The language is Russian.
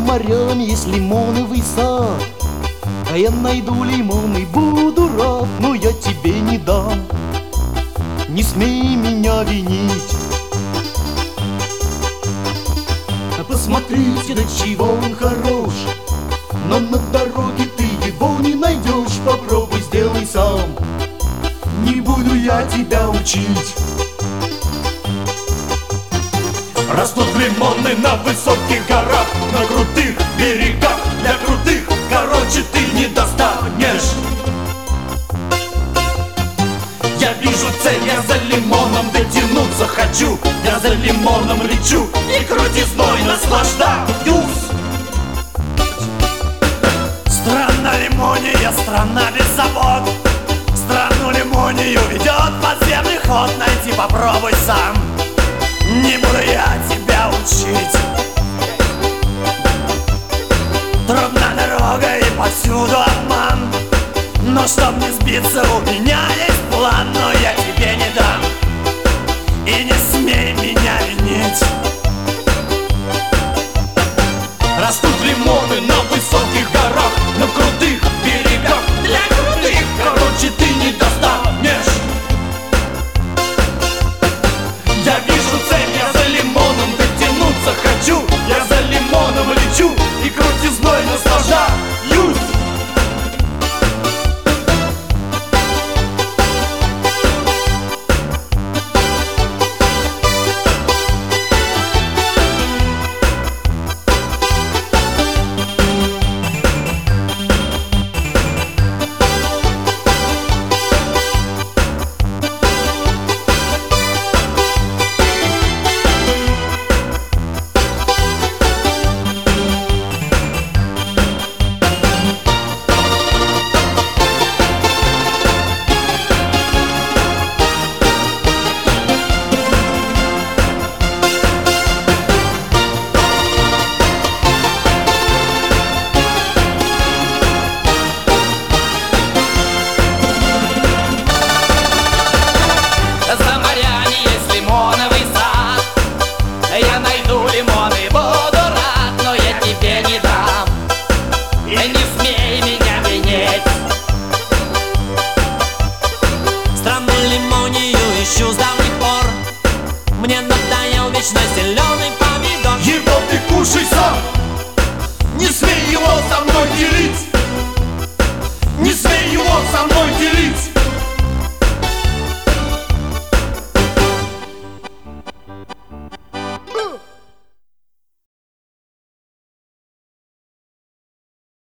морями есть лимоновый сад. А я найду лимоны, буду рад, но я тебе не дам. Не смей меня винить. Посмотрите, до чего он хорош, но на дороге ты его не найдешь. Попробуй, сделай сам, не буду я тебя учить. Растут лимоны на высоких горах, на крутых берегах. Для крутых, короче, ты не достанешь. Я вижу цель, я за лимоном дотянуться хочу. Я за лимоном лечу и крутизной наслаждаюсь. Страна лимония, страна без забот. Страну лимонию ведет подземный ход. Найти попробуй сам, не буду я тебя учить. Трудна дорога и повсюду обман, но чтоб не сбиться, у меня есть план. Но я тебе не дам, и не смей меня